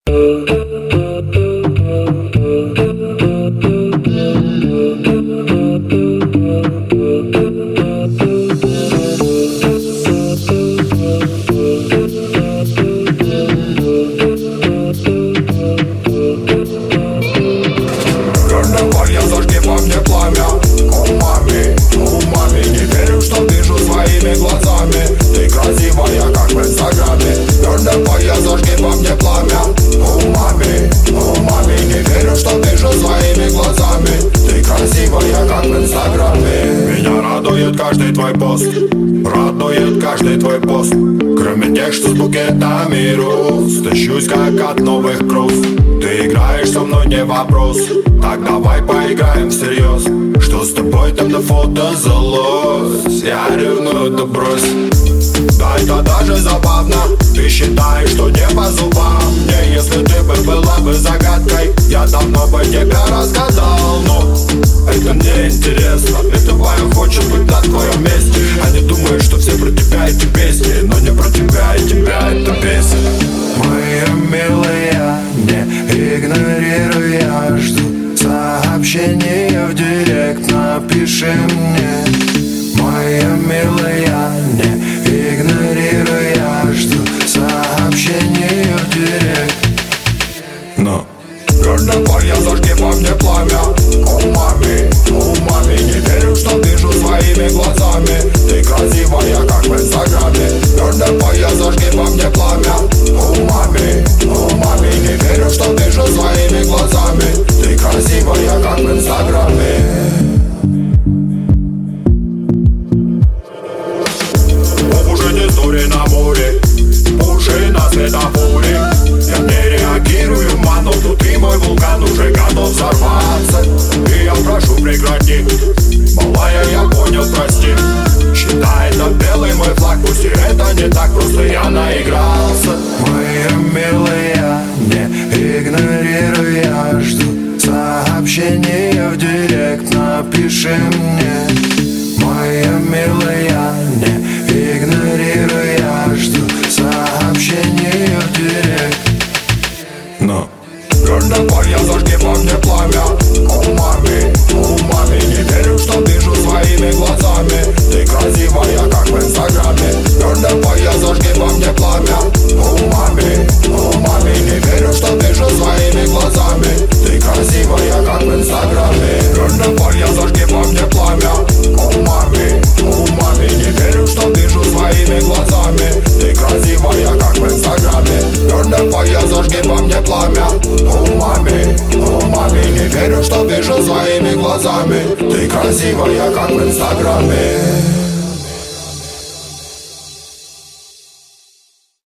Давай, я зажги во мне пламя. О, мами, не верю, что вижу своими глазами. Ты красивая, как в инстаграме. Давай, я зажги во мне пламя. О, мами, не верю, что вижу своими глазами. Ты красивая, как в инстаграме. Меня радует каждый твой пост, радует каждый твой пост. Кроме тех, что с букетами роз. Тащусь, как от новых круз. Ты играешь со мной, не вопрос. Так давай поиграем всерьез. Что с тобой там на фото залось? Я ревную, да брось. Да это даже забавно. Ты считаешь, что не по зубам мне. Если ты бы была бы загадкой, я давно бы тебя разгадал. Но это мне интересно. Этого я хочу быть на твоем месте. Они думают, что все про тебя эти песни, но не про тебя и тебя эта песня. Моя милая, не игнорируй, я жду сообщения в директ, напиши мне. Моя милая, не игнорируй, я жду сообщения в директ. Но давай, я зажги во мне пламя. О, мами, не верю, что вижу своими глазами. Ты красивая, как в инстаграме. Давай, я зажги во мне пламя. О, мами, не верю, что вижу своими глазами. Ты красивая, как в инстаграме. Уже не зори на море, уши на светофоре. Я не реагирую, ману, внутри мой вулкан уже готов взорваться. И я прошу прекрати, малая, я понял, прости. Считай это белый мой флаг, пусть и это не так, просто я наигрался. Моя милая, не игнорируй, я жду сообщения в директ, напиши мне. Моя милая, не игнорируй, я жду сообщения в директ. Но давай, я зажги во мне пламя. О, мами, не верю, что вижу своими глазами. Ты красивая, как в инстаграме. Давай, я зажги во мне пламя. О, мами, не верю, что вижу своими глазами. Ты красивая, как в инстаграме. Давай, я зажги во мне пламя. О, мами, не верю, что вижу своими глазами. Ты красивая, как в инстаграме. Давай, я зажги во мне пламя. О, мами, не верю, что вижу своими глазами. Ты красивая, как в инстаграме.